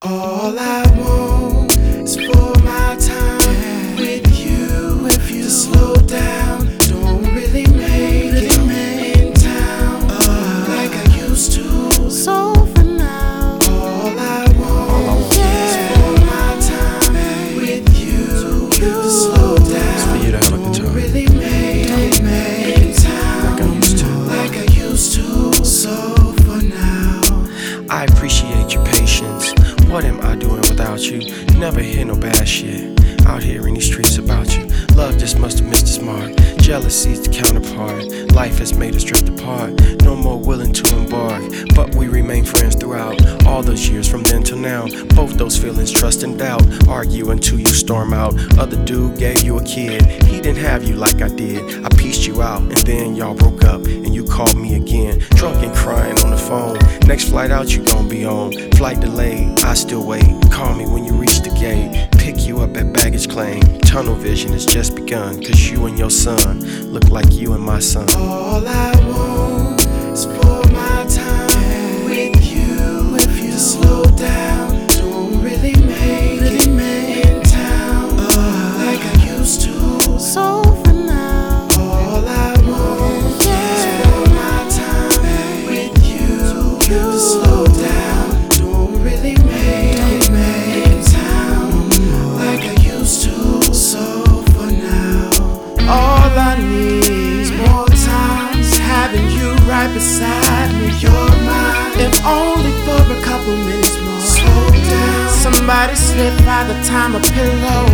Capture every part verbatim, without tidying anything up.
All I want is for my time with you, with you. To slow down, don't really make really it make in town uh, like I used to. So for now, all I want, all I want yeah. is for my time with you, you. To slow down, it's for you to have a good time. Don't really make it make in town like I used to, like I used to. So for now, I appreciate your patience. What am I doing without you? Never hear no bad shit out here in these streets about you. Love just must have missed its mark. Jealousy's the counterpart. Life has made us drift apart. No more willing to embark, but we remain friends throughout all those years from then till now. Both those feelings, trust and doubt, argue until you storm out. Other dude gave you a kid, he didn't have you like I did. I pieced you out and then y'all broke up and you called me again, drunk and crying on the phone. Next flight out you gon' be on. Flight delayed, I still wait. Call me when you reach the gate. Pick you up at baggage claim. Tunnel vision has just begun, cause you and your son look like you and my son. All I want is for my time with you, with you. To slow down, don't really make really it make in town uh, like I used to. So for now, all I want yeah. is for my time with you, you. To slow down, don't really make it make in town like I used to. So for now, all I need is more times having you right beside me. You're mine, if only for a couple minutes more. Slow down, somebody slip by the time a pillow.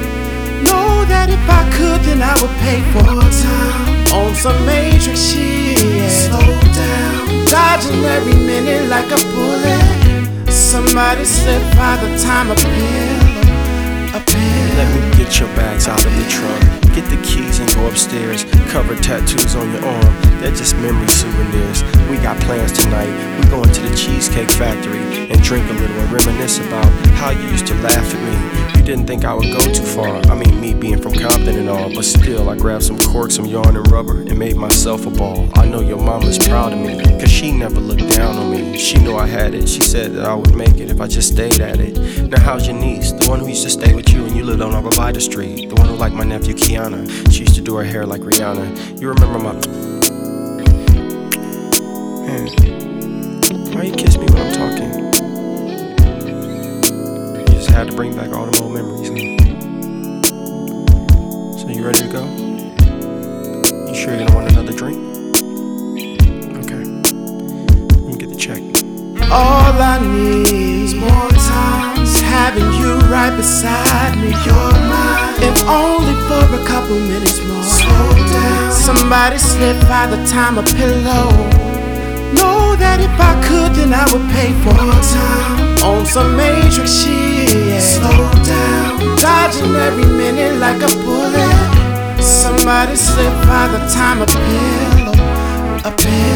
Know that if I could, then I would pay for time on some matrix shit. Slow down, dodging every minute like a bullet. Somebody slip by the time a pillow, a pillow. Let me get your bags out of the trunk. Get the keys and go upstairs. Cover tattoos on your arm, they're just memory souvenirs. We got plans tonight. We going to the Cheesecake Factory and drink a little and reminisce about how you used to laugh at me. You didn't think I would go too far. I mean, me being from Compton and all, but still I grabbed some corks, some yarn and rubber and made myself a ball. I know your mama's proud of me, cause she never looked down on me. She knew I had it. She said that I would make it if I just stayed at it. Now how's your niece? The one who used to stay with you and you lived on Arborvita Street. The one who liked my nephew Kiana. She used to do her hair like Rihanna. You remember my... Man, why you kiss me when I'm talking? You just had to bring back all them old memories, huh? So you ready to go? You sure you don't want another drink? Okay. Let me get the check. All I need is more times having you right beside me. You're mine, if only for a couple minutes more. Slow down, somebody slip by the time a pillow. Know that if I could, then I would pay for time on some matrix shit. Slow down, dodging every minute like a bullet. Somebody slip by the time a pillow, a pillow.